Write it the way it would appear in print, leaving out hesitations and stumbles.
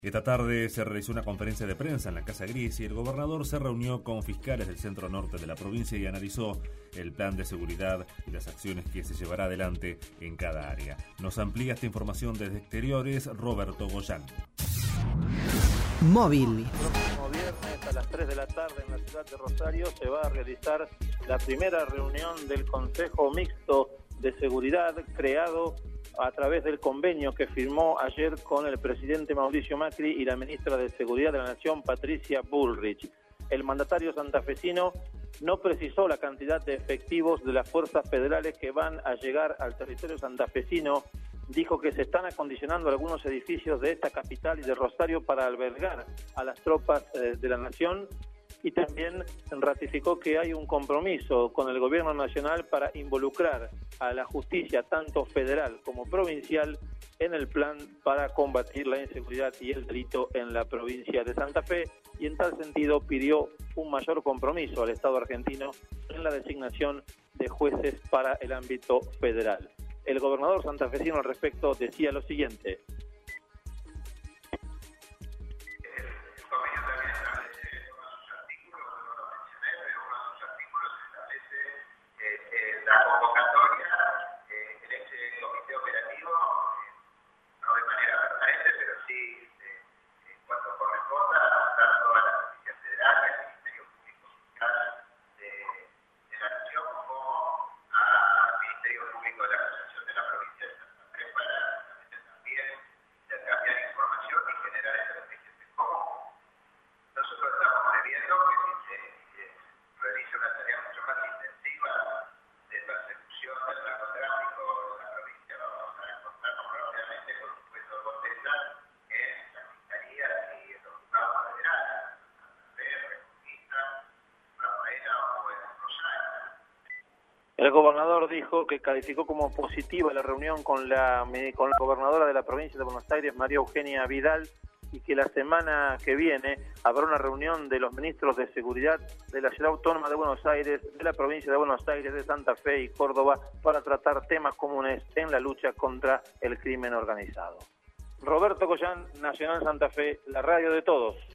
Esta tarde se realizó una conferencia de prensa en la Casa Gris y el gobernador se reunió con fiscales del centro norte de la provincia y analizó el plan de seguridad y las acciones que se llevará adelante en cada área. Nos amplía esta información desde Exteriores, Roberto Goyán. Móvil. El próximo viernes a las 3 de la tarde en la ciudad de Rosario se va a realizar la primera reunión del Consejo Mixto de Seguridad creado a través del convenio que firmó ayer con el presidente Mauricio Macri y la ministra de Seguridad de la Nación, Patricia Bullrich. El mandatario santafesino no precisó la cantidad de efectivos de las fuerzas federales que van a llegar al territorio santafesino. Dijo que se están acondicionando algunos edificios de esta capital y de Rosario para albergar a las tropas de la nación, y también ratificó que hay un compromiso con el gobierno nacional para involucrar a la justicia, tanto federal como provincial, en el plan para combatir la inseguridad y el delito en la provincia de Santa Fe, y en tal sentido pidió un mayor compromiso al Estado argentino en la designación de jueces para el ámbito federal. El gobernador santafesino al respecto decía lo siguiente. La convocatoria en ese comité operativo, no de manera permanente, pero sí cuando corresponda, tanto a la Justicia Federal y al Ministerio Público Fiscal de la Nación como al Ministerio Público de la Acusación de la provincia de Santa Fe para también intercambiar información y generar estrategias en común. Nosotros estamos previendo que si se realice una tarea mucho más intensiva de persecución del narcotráfico en la provincia, vamos a encontrarnos rápidamente con un puesto de botella en la Fiscalía y en los juzgados federales, Santa Fe, Reconquista, Rafaela o en Rosario. El gobernador dijo que calificó como positiva la reunión con la gobernadora de la provincia de Buenos Aires, María Eugenia Vidal, y que la semana que viene habrá una reunión de los ministros de Seguridad de la Ciudad Autónoma de Buenos Aires, de la provincia de Buenos Aires, de Santa Fe y Córdoba para tratar temas comunes en la lucha contra el crimen organizado. Roberto Goyán, Nacional Santa Fe, la radio de todos.